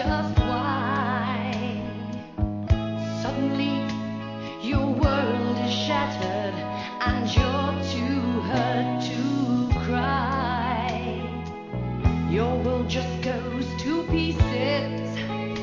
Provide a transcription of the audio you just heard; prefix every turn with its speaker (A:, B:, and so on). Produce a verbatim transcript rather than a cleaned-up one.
A: just why suddenly your world is shattered and you're too hurt to cry. Your world just goes to pieces.